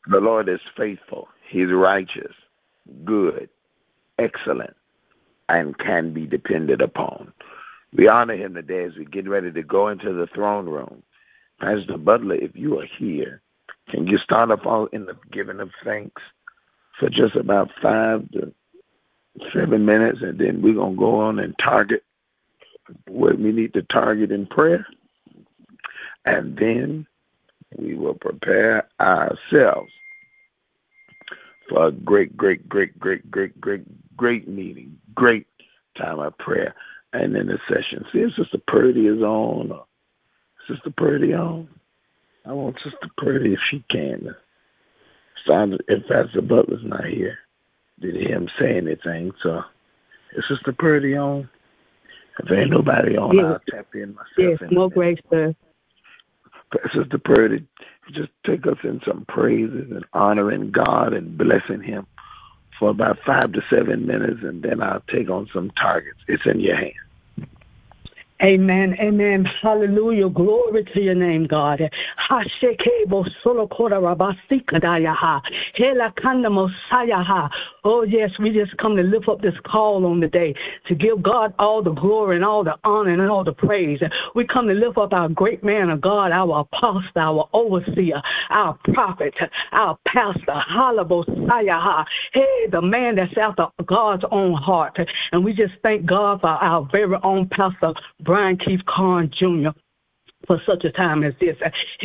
The Lord is faithful. He's righteous, good, excellent, and can be depended upon. We honor him today as we get ready to go into the throne room. Pastor Butler, if you are here, can you start off all in the giving of thanks for just about 5 to 7 minutes, and then we're going to go on and target what we need to target in prayer, and then we will prepare ourselves for a great meeting, great time of prayer and intercession. See if Sister Purdy is on. Or Sister Purdy on? I want Sister Purdy, if she can. If Pastor Butler's not here, did you hear him say anything? So, is Sister Purdy on? If there ain't nobody on, yes. I'll tap in myself. Yes, more grace, sir. Sister Purdy, just take us in some praises and honoring God and blessing him for about 5 to 7 minutes, and then I'll take on some targets. It's in your hands. Amen. Amen. Hallelujah. Glory to your name, God. Oh, yes, we just come to lift up this call on the day to give God all the glory and all the honor and all the praise. We come to lift up our great man of God, our apostle, our overseer, our prophet, our pastor, hey, the man that's after God's own heart. And we just thank God for our very own pastor, Brian Keith Carn Jr., for such a time as this.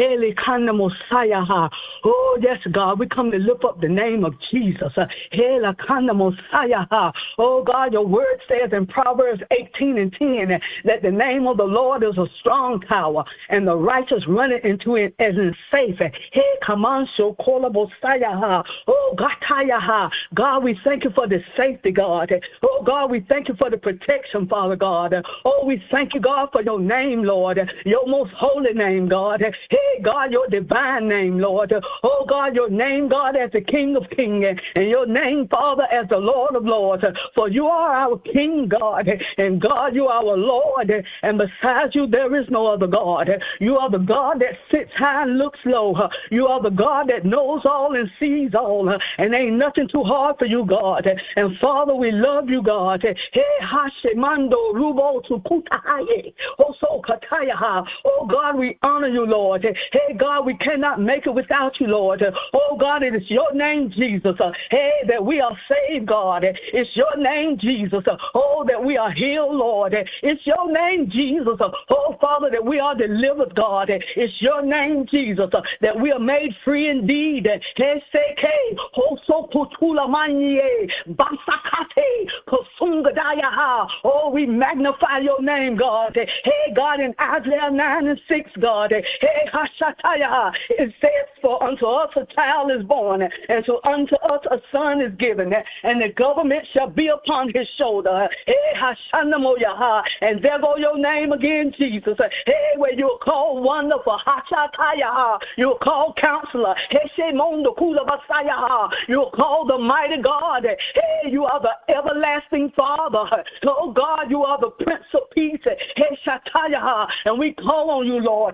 Oh, yes, God, we come to lift up the name of Jesus. Oh, God, your word says in Proverbs 18:10 that the name of the Lord is a strong tower, and the righteous run into it as in safe. Oh, God, we thank you for the safety, God. Oh, God, we thank you for the protection, Father God. Oh, we thank you, God, for your name, Lord, your most holy name, God. Hey, God, your divine name, Lord. Oh, God, your name, God, as the King of Kings, and your name, Father, as the Lord of Lords. For you are our King, God, and God, you are our Lord, and besides you, there is no other God. You are the God that sits high and looks low. You are the God that knows all and sees all, and ain't nothing too hard for you, God. And Father, we love you, God. Hey, Hashemando Rubo Tukutahaye, Oso Kataya. Oh, God, we honor you, Lord. Hey, God, we cannot make it without you, Lord. Oh, God, it is your name, Jesus. Hey, that we are saved, God. It's your name, Jesus. Oh, that we are healed, Lord. It's your name, Jesus. Oh, Father, that we are delivered, God. It's your name, Jesus, that we are made free indeed. Oh, we magnify your name, God. Hey, God, in Isaiah 9:6, God. Hey, Hashataya. It says, for unto us a child is born, and so unto us a son is given, and the government shall be upon his shoulder. Hey, Hashanamoyaha. And there go your name again, Jesus. Hey, where you're called wonderful. Hashataya. You're called counselor. Heshemondo Kula Basaya. You're called the mighty God. Hey, you are the everlasting Father. Oh, God, you are the Prince of Peace. Hey, Shataya. And we call on you, Lord.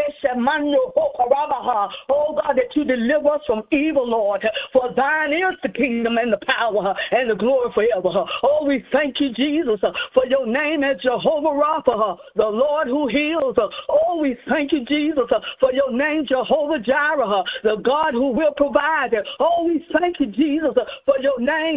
Oh, God, that you deliver us from evil, Lord. For thine is the kingdom and the power and the glory forever. Oh, we thank you, Jesus, for your name as Jehovah Rapha, the Lord who heals. Oh, we thank you, Jesus, for your name, Jehovah Jireh, the God who will provide. Oh, we thank you, Jesus, for your name,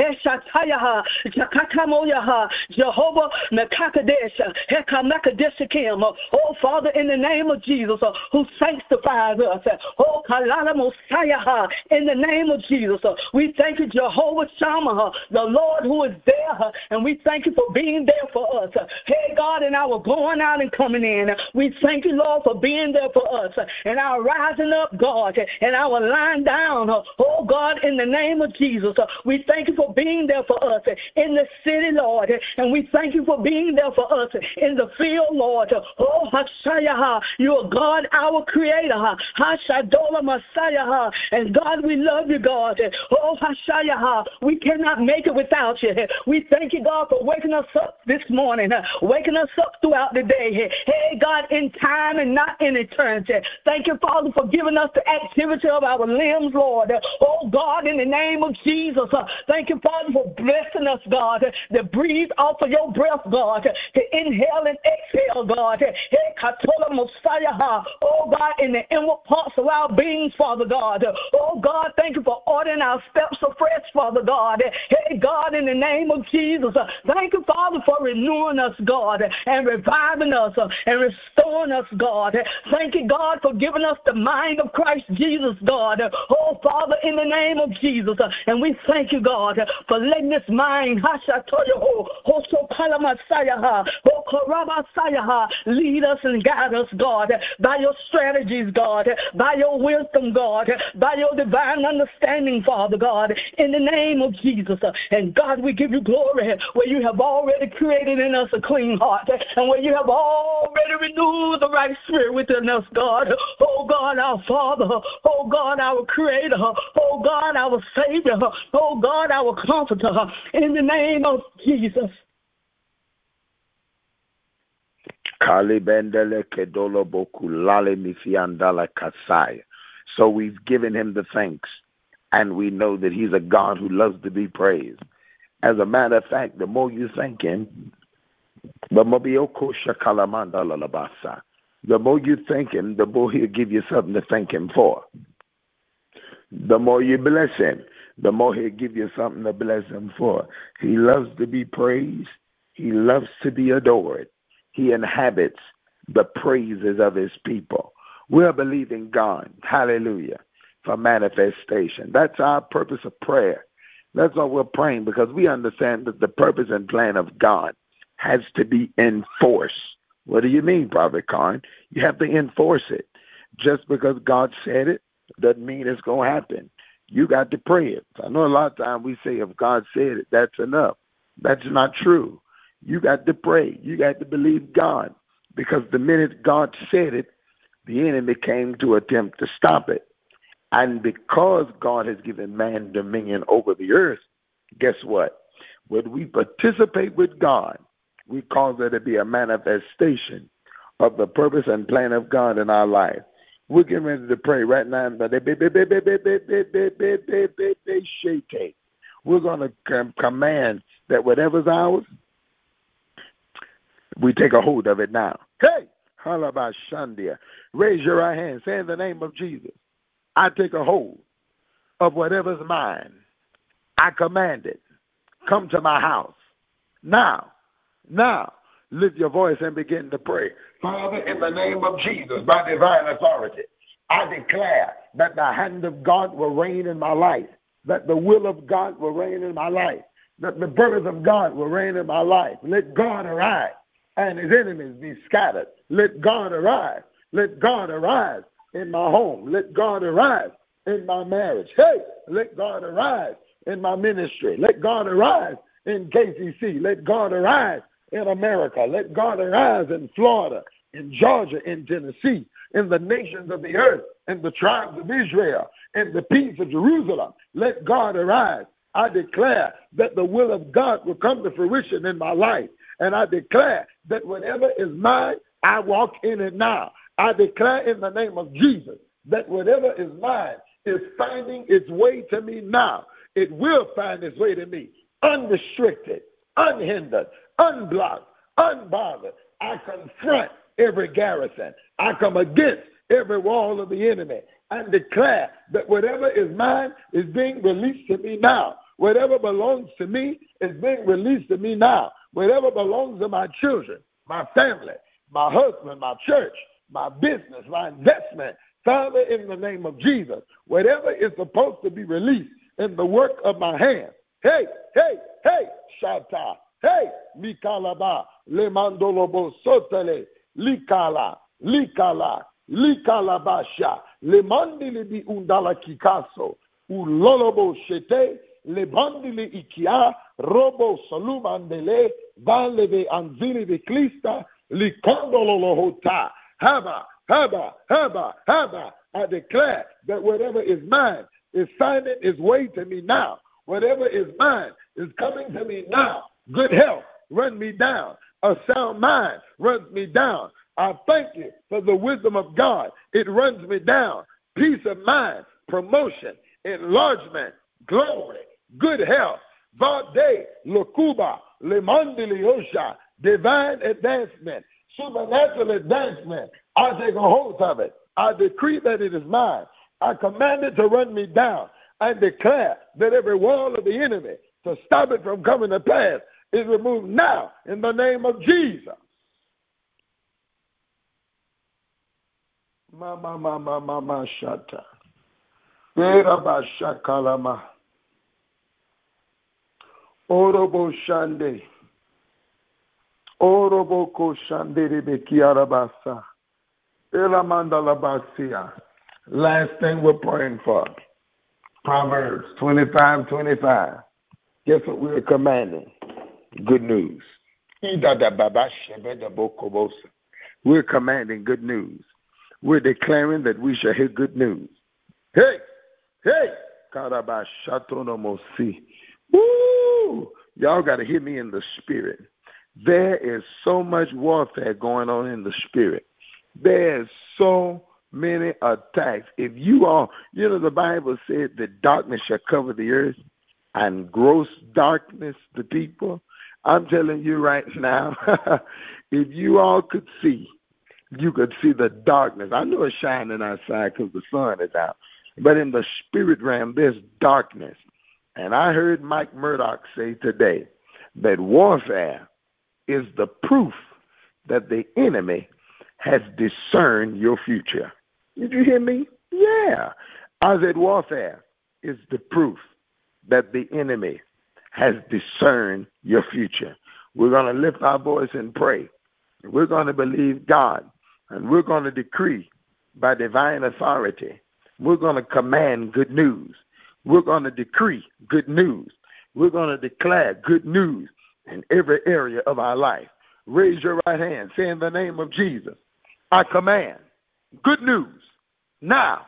Jehovah Mekadesh, Hekamekadeshikim. Oh, Father, in the name of Jesus, who sanctifies us. Oh, Kalala Mosiah, in the name of Jesus, we thank you, Jehovah Shammah, the Lord who is there, and we thank you for being there for us. Hey, God, in our going out and coming in, we thank you, Lord, for being there for us, and our rising up, God, and our lying down. Oh, God, in the name of Jesus, we thank you for being there for us in the city, Lord, and we thank you for being there for us in the field, Lord. Oh, Hashayah, you are God, our creator. Hashadola Messiah. And God, we love you, God. Oh, Hashayah, we cannot make it without you. We We thank you, God, for waking us up this morning, waking us up throughout the day. Hey, God, in time and not in eternity. Thank you, Father, for giving us the activity of our limbs, Lord. Oh, God, in the name of Jesus, thank you, Father, for blessing us, God, to breathe off of your breath, God, to inhale and exhale, God. Hey, Katola Mosiah, oh, God, in the inward parts of our beings, Father God. Oh, God, thank you for ordering our steps afresh, Father God. Hey, God, in the name of Jesus, thank you, Father, for renewing us, God, and reviving us and restoring us, God. Thank you, God, for giving us the mind of Christ Jesus, God. Oh, Father, in the name of Jesus, and we thank you, God, for letting this mind lead us and guide us, God, by your strategies, God, by your wisdom, God, by your divine understanding, Father God, in the name of Jesus. And God, we give you glory where you have already created in us a clean heart and where you have already renewed the right spirit within us, God. Oh, God, our Father. Oh, God, our Creator. Oh, God, our Savior. Oh, God, our Comforter. In the name of Jesus. So we've given him the thanks, and we know that he's a God who loves to be praised. As a matter of fact, the more you thank him, the more you thank him, the more he'll give you something to thank him for. The more you bless him, the more he'll give you something to bless him for. He loves to be praised. He loves to be adored. He inhabits the praises of his people. We're believing God, hallelujah, for manifestation. That's our purpose of prayer. That's why we're praying, because we understand that the purpose and plan of God has to be enforced. What do you mean, Prophet Khan? You have to enforce it. Just because God said it doesn't mean it's going to happen. You got to pray it. I know a lot of times we say if God said it, that's enough. That's not true. You got to pray. You got to believe God, because the minute God said it, the enemy came to attempt to stop it. And because God has given man dominion over the earth, guess what? When we participate with God, we cause there to be a manifestation of the purpose and plan of God in our life. We're getting ready to pray right now. We're going to command that whatever's ours, we take a hold of it now. Hey! Halabashandia. Raise your right hand. Say in the name of Jesus, I take a hold of whatever's mine. I command it. Come to my house. Now, lift your voice and begin to pray. Father, in the name of Jesus, by divine authority, I declare that the hand of God will reign in my life, that the will of God will reign in my life, that the purpose of God will reign in my life. Let God arise and his enemies be scattered. Let God arise. Let God arise in my home. Let God arise in my marriage. Hey, let God arise in my ministry. Let God arise in KCC. Let God arise in America. Let God arise in Florida, in Georgia, in Tennessee, in the nations of the earth, in the tribes of Israel, in the peace of Jerusalem. Let God arise. I declare that the will of God will come to fruition in my life. And I declare that whatever is mine, I walk in it now. I declare in the name of Jesus that whatever is mine is finding its way to me now. It will find its way to me, unrestricted, unhindered, unblocked, unbothered. I confront every garrison. I come against every wall of the enemy and declare that whatever is mine is being released to me now. Whatever belongs to me is being released to me now. Whatever belongs to my children, my family, my husband, my church, my business, my investment, Father, in the name of Jesus, whatever is supposed to be released in the work of my hands, hey, Shata, hey, Mikalaba, Lemandolobo Sotele, Likala, Likalabasha, Lemandili Undala Kikaso, Ulolobo Shete, Lebandili Ikia, Robo Salumandele, Valeve Anzili de Clista, Likondololohota, Haba. I declare that whatever is mine is finding its way to me now. Whatever is mine is coming to me now. Good health, run me down. A sound mind runs me down. I thank you for the wisdom of God. It runs me down. Peace of mind, promotion, enlargement, glory, good health. Vade, Lokuba, Lemandili Osha, divine advancement, supernatural advancement. I take a hold of it. I decree that it is mine. I command it to run me down. I declare that every wall of the enemy to stop it from coming to pass is removed now in the name of Jesus. Mama shata. Beraba shakalama. Orobo shande. Orobo ko shande rebekiarabasa. Elamandalabasia. Last thing we're praying for. Proverbs 25:25. Guess what we're commanding? Good news. We're commanding good news. We're declaring that we shall hear good news. Hey, hey, woo! Y'all got to hear me in the spirit. There is so much warfare going on in the spirit. There's so many attacks. If you are, the Bible said that darkness shall cover the earth and gross darkness the people. I'm telling you right now, if you all could see, you could see the darkness. I know it's shining outside because the sun is out. But in the spirit realm, there's darkness. And I heard Mike Murdoch say today that warfare is the proof that the enemy has discerned your future. Did you hear me? Yeah. I said warfare is the proof that the enemy has discerned your future. We're going to lift our voice and pray. We're going to believe God, and we're going to decree by divine authority. We're going to command good news. We're going to decree good news. We're going to declare good news in every area of our life. Raise your right hand. Say, in the name of Jesus, I command good news. Now,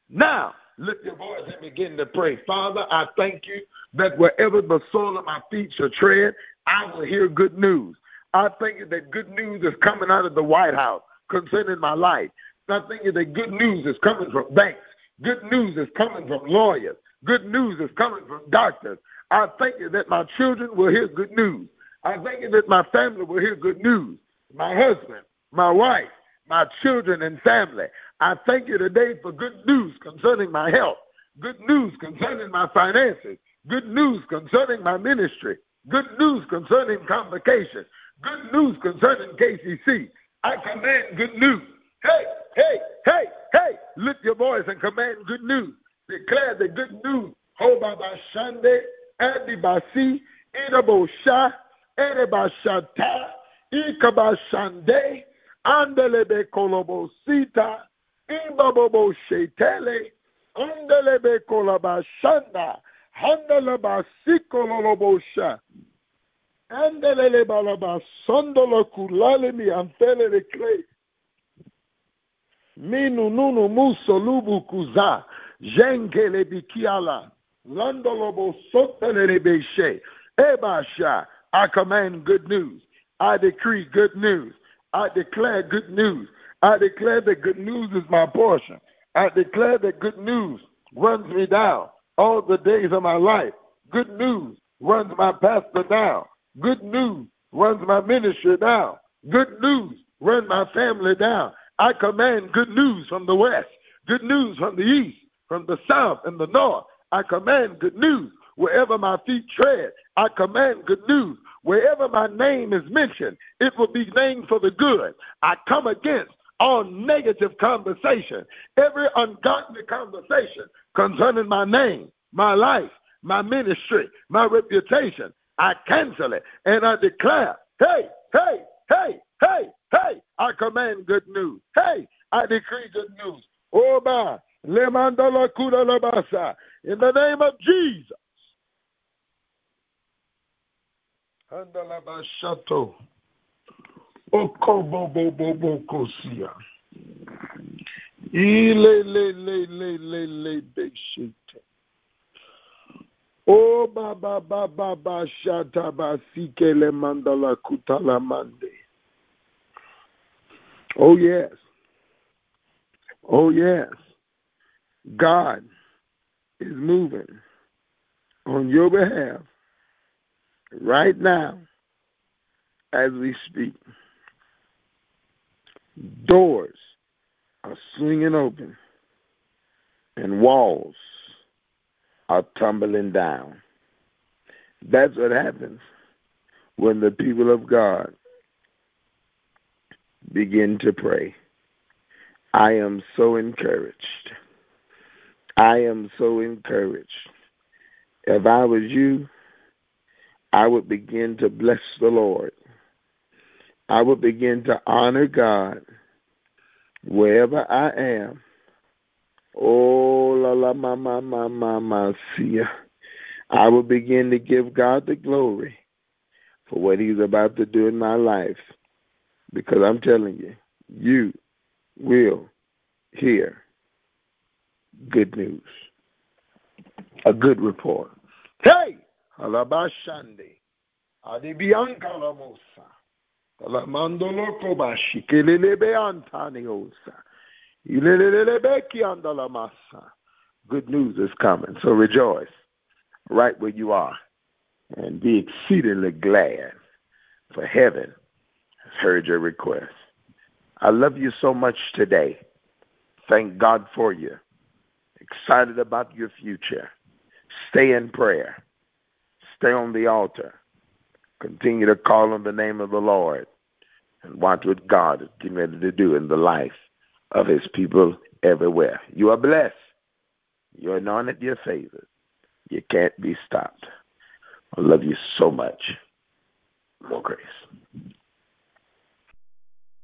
lift your voice and begin to pray. Father, I thank you that wherever the sole of my feet shall tread, I will hear good news. I thank you that good news is coming out of the White House concerning my life. I thank you that good news is coming from banks. Good news is coming from lawyers. Good news is coming from doctors. I thank you that my children will hear good news. I thank you that my family will hear good news. My husband, my wife, my children and family. I thank you today for good news concerning my health, good news concerning my finances, good news concerning my ministry, good news concerning convocation, good news concerning KCC. I command good news. Hey, hey, hey, hey, lift your voice and command good news. Declare the good news. Hobaba Shande, Adibasi, Idabosha, Edebashata, Ikabashande, Andelebe Kolobosita, Imbabobo Shetele, Andelebe Kolabashanda, Handalaba Sikolobosha, Andelele Balaba Sondolo Kulalemi Antele de Clay, Minu Nunu Musolubu Kuza, Jenkele Bikiala, Landolobo Sotele Beshe, Ebasha. I command good news. I decree good news. I declare good news. I declare that good news is my portion. I declare that good news runs me down all the days of my life. Good news runs my pastor down. Good news runs my ministry down. Good news runs my family down. I command good news from the west, good news from the east, from the south and the north. I command good news wherever my feet tread. I command good news. Wherever my name is mentioned, it will be named for the good. I come against all negative conversation, every ungodly conversation concerning my name, my life, my ministry, my reputation. I cancel it and I declare, hey, hey, hey, hey, hey, I command good news. Hey, I decree good news. Oba, lemandala kuda labasa, in the name of Jesus. Handalabashato. Okobobobobokosia. Ile le beshite. Oh, ba shata ba sikele mandala kutala mande. Oh, yes. Oh, yes. God is moving on your behalf right now as we speak. Doors are swinging open and walls are tumbling down. That's what happens when the people of God begin to pray. I am so encouraged. I am so encouraged. If I was you, I would begin to bless the Lord. I would begin to honor God wherever I am. Oh, la la ma, see ya. I will begin to give God the glory for what he's about to do in my life. Because I'm telling you, you will hear good news, a good report. Hey! Alabashande. Adibiankalamosa. Alamandolo kobashi. Kelelebe antaniosa. Ilelelebeki andalamasa. Good news is coming, so rejoice right where you are and be exceedingly glad, for heaven has heard your request. I love you so much today. Thank God for you. Excited about your future. Stay in prayer. Stay on the altar. Continue to call on the name of the Lord and watch what God is getting ready to do in the life of his people everywhere. You are blessed. You're anointed, you're favored. You can't be stopped. I love you so much. More grace.